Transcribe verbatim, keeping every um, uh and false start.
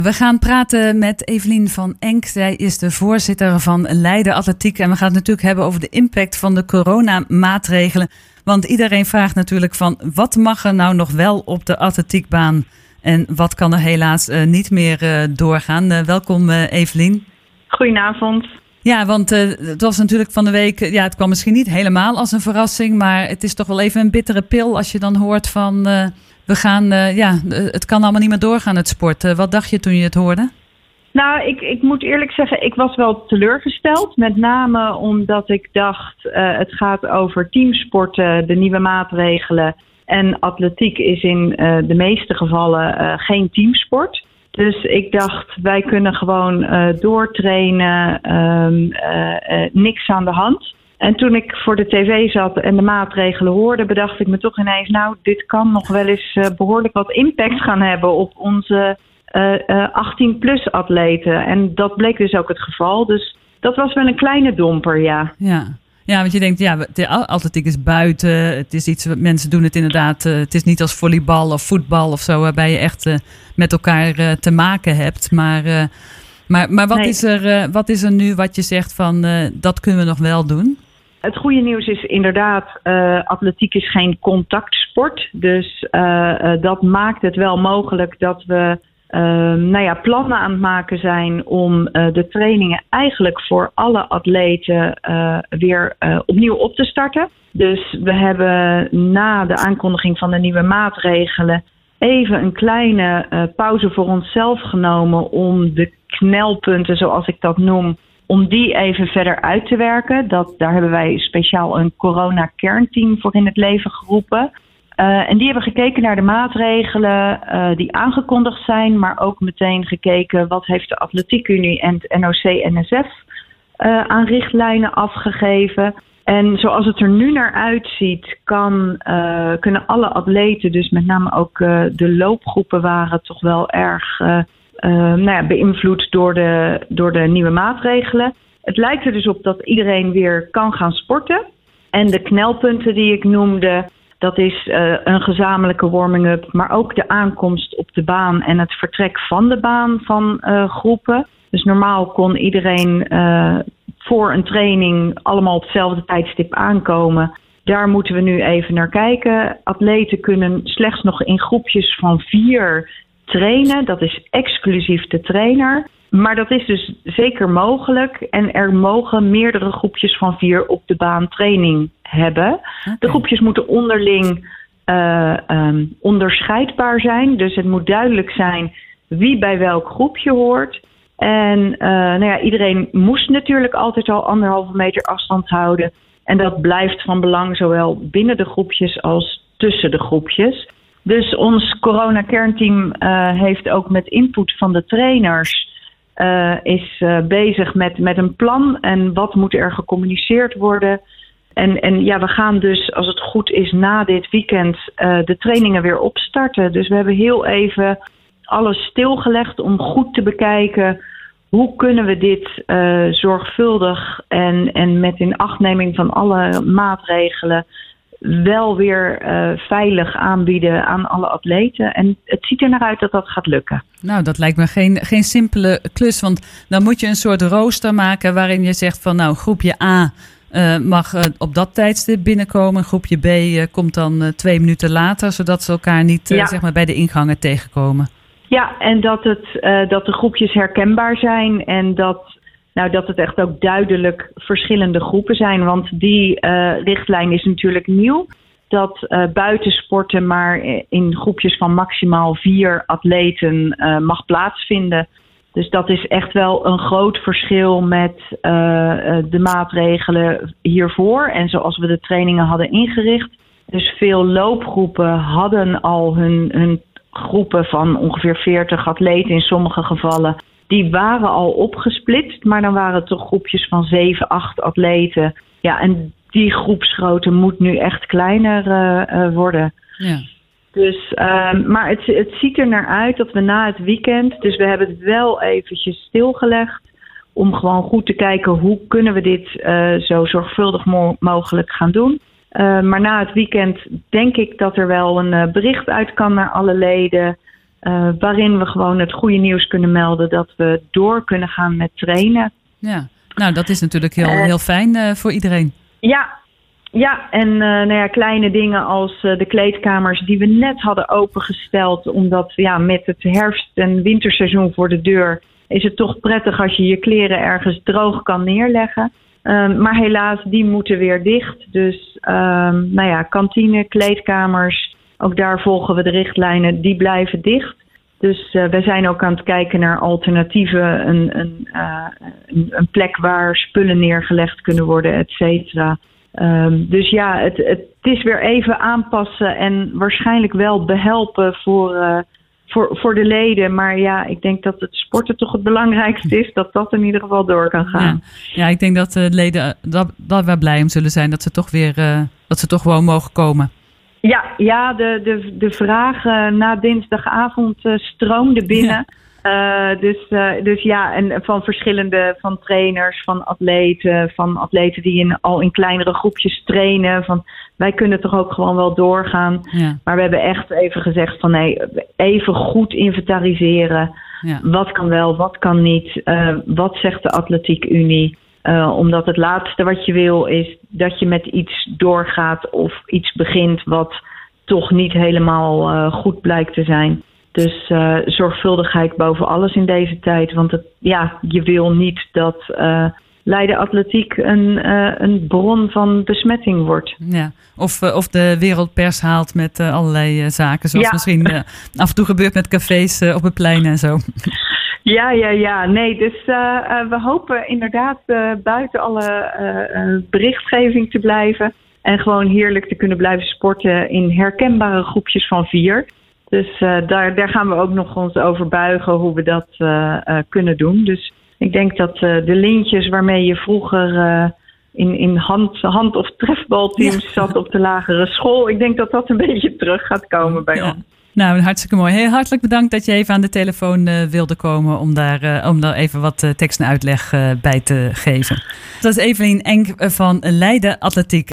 We gaan praten met Evelien van Enk. Zij is de voorzitter van Leiden Atletiek. En we gaan het natuurlijk hebben over de impact van de coronamaatregelen. Want iedereen vraagt natuurlijk van wat mag er nou nog wel op de atletiekbaan? En wat kan er helaas uh, niet meer uh, doorgaan? Uh, welkom uh, Evelien. Goedenavond. Ja, want uh, het was natuurlijk van de week, ja, het kwam misschien niet helemaal als een verrassing, maar het is toch wel even een bittere pil als je dan hoort van uh, we gaan, uh, ja, het kan allemaal niet meer doorgaan, het sport. Uh, wat dacht je toen je het hoorde? Nou, ik, ik moet eerlijk zeggen, ik was wel teleurgesteld. Met name omdat ik dacht, uh, het gaat over teamsporten, de nieuwe maatregelen. En atletiek is in uh, de meeste gevallen uh, geen teamsport. Dus ik dacht, wij kunnen gewoon uh, doortrainen, um, uh, uh, niks aan de hand. En toen ik voor de tv zat en de maatregelen hoorde, bedacht ik me toch ineens, nou, dit kan nog wel eens uh, behoorlijk wat impact gaan hebben op onze uh, uh, achttien plus atleten. En dat bleek dus ook het geval. Dus dat was wel een kleine domper, ja. Ja. Ja, want je denkt, ja, de atletiek is buiten. Het is iets wat mensen doen het inderdaad. Uh, het is niet als volleybal of voetbal of zo, waarbij je echt uh, met elkaar uh, te maken hebt. Maar, uh, maar, maar wat, nee. is er, uh, wat is er nu wat je zegt van uh, dat kunnen we nog wel doen? Het goede nieuws is inderdaad, uh, atletiek is geen contactsport. Dus uh, uh, dat maakt het wel mogelijk dat we Uh, nou ja, plannen aan het maken zijn om uh, de trainingen eigenlijk voor alle atleten uh, weer uh, opnieuw op te starten. Dus we hebben na de aankondiging van de nieuwe maatregelen even een kleine uh, pauze voor onszelf genomen om de knelpunten, zoals ik dat noem, om die even verder uit te werken. Dat, daar hebben wij speciaal een corona-kernteam voor in het leven geroepen. Uh, en die hebben gekeken naar de maatregelen uh, die aangekondigd zijn, maar ook meteen gekeken wat heeft de Atletiekunie en het N O C N S F uh, aan richtlijnen afgegeven. En zoals het er nu naar uitziet, kan, uh, kunnen alle atleten, dus met name ook uh, de loopgroepen waren toch wel erg uh, uh, nou ja, beïnvloed door de, door de nieuwe maatregelen. Het lijkt er dus op dat iedereen weer kan gaan sporten. En de knelpunten die ik noemde, dat is uh, een gezamenlijke warming-up, maar ook de aankomst op de baan en het vertrek van de baan van uh, groepen. Dus normaal kon iedereen uh, voor een training allemaal op hetzelfde tijdstip aankomen. Daar moeten we nu even naar kijken. Atleten kunnen slechts nog in groepjes van vier trainen. Dat is exclusief de trainer. Maar dat is dus zeker mogelijk. En er mogen meerdere groepjes van vier op de baan training hebben. Okay. De groepjes moeten onderling uh, um, onderscheidbaar zijn. Dus het moet duidelijk zijn wie bij welk groepje hoort. En uh, nou ja, iedereen moest natuurlijk altijd al anderhalve meter afstand houden. En dat blijft van belang zowel binnen de groepjes als tussen de groepjes. Dus ons corona-kernteam uh, heeft ook met input van de trainers Uh, is uh, bezig met, met een plan en wat moet er gecommuniceerd worden. En, en ja, we gaan dus, als het goed is, na dit weekend uh, de trainingen weer opstarten. Dus we hebben heel even alles stilgelegd om goed te bekijken hoe kunnen we dit uh, zorgvuldig en, en met inachtneming van alle maatregelen wel weer uh, veilig aanbieden aan alle atleten. En het ziet er naar uit dat dat gaat lukken. Nou, dat lijkt me geen, geen simpele klus. Want dan moet je een soort rooster maken waarin je zegt van nou, groepje A uh, mag uh, op dat tijdstip binnenkomen. Groepje B uh, komt dan uh, twee minuten later, zodat ze elkaar niet uh, ja. zeg maar bij de ingangen tegenkomen. Ja, en dat, het, uh, dat de groepjes herkenbaar zijn en dat Nou, dat het echt ook duidelijk verschillende groepen zijn. Want die uh, richtlijn is natuurlijk nieuw. Dat uh, buitensporten maar in groepjes van maximaal vier atleten uh, mag plaatsvinden. Dus dat is echt wel een groot verschil met uh, de maatregelen hiervoor. En zoals we de trainingen hadden ingericht. Dus veel loopgroepen hadden al hun, hun groepen van ongeveer veertig atleten in sommige gevallen. Die waren al opgesplitst, maar dan waren het toch groepjes van zeven, acht atleten. Ja, en die groepsgrootte moet nu echt kleiner uh, uh, worden. Ja. Dus, uh, maar het, het ziet er naar uit dat we na het weekend, dus we hebben het wel eventjes stilgelegd om gewoon goed te kijken hoe kunnen we dit uh, zo zorgvuldig mo- mogelijk gaan doen. Uh, maar na het weekend denk ik dat er wel een uh, bericht uit kan naar alle leden. Uh, waarin we gewoon het goede nieuws kunnen melden dat we door kunnen gaan met trainen. Ja, nou dat is natuurlijk heel, uh, heel fijn uh, voor iedereen. Ja, ja en uh, nou ja, kleine dingen als uh, de kleedkamers die we net hadden opengesteld. Omdat ja, met het herfst- en winterseizoen voor de deur is het toch prettig als je je kleren ergens droog kan neerleggen. Uh, maar helaas, die moeten weer dicht. Dus uh, nou ja, kantine, kleedkamers, ook daar volgen we de richtlijnen, die blijven dicht. Dus uh, wij zijn ook aan het kijken naar alternatieven, een, een, uh, een, een plek waar spullen neergelegd kunnen worden, et cetera. Um, dus ja, het, het is weer even aanpassen en waarschijnlijk wel behelpen voor, uh, voor, voor de leden. Maar ja, ik denk dat het sporten toch het belangrijkste is, dat dat in ieder geval door kan gaan. Ja, ja ik denk dat de leden dat, dat we blij om zullen zijn dat ze toch weer uh, dat ze toch gewoon mogen komen. Ja, ja de, de, de vragen na dinsdagavond uh, stroomden binnen. Ja. Uh, dus, uh, dus ja, en van verschillende, van trainers, van atleten, van atleten die in, al in kleinere groepjes trainen. Van, wij kunnen toch ook gewoon wel doorgaan. Ja. Maar we hebben echt even gezegd van nee, even goed inventariseren. Ja. Wat kan wel, wat kan niet. Uh, wat zegt de Atletiek Unie? Uh, omdat het laatste wat je wil is dat je met iets doorgaat of iets begint wat toch niet helemaal uh, goed blijkt te zijn. Dus uh, zorgvuldigheid boven alles in deze tijd. Want het, ja, je wil niet dat uh, Leiden Atletiek een, uh, een bron van besmetting wordt. Ja. Of, uh, of de wereldpers haalt met uh, allerlei uh, zaken. Zoals ja. misschien uh, af en toe gebeurt met cafés uh, op het plein en zo. Ja, ja, ja. Nee, dus uh, uh, we hopen inderdaad uh, buiten alle uh, uh, berichtgeving te blijven. En gewoon heerlijk te kunnen blijven sporten in herkenbare groepjes van vier. Dus uh, daar, daar gaan we ook nog ons over buigen hoe we dat uh, uh, kunnen doen. Dus ik denk dat uh, de lintjes waarmee je vroeger uh, in, in hand, hand- of trefbalteams ja. zat op de lagere school. Ik denk dat dat een beetje terug gaat komen bij ja. ons. Nou, hartstikke mooi. Heel hartelijk bedankt dat je even aan de telefoon uh, wilde komen om daar, uh, om daar even wat uh, tekst en uitleg uh, bij te geven. Dat is Evelien Enk van Leiden Atletiek.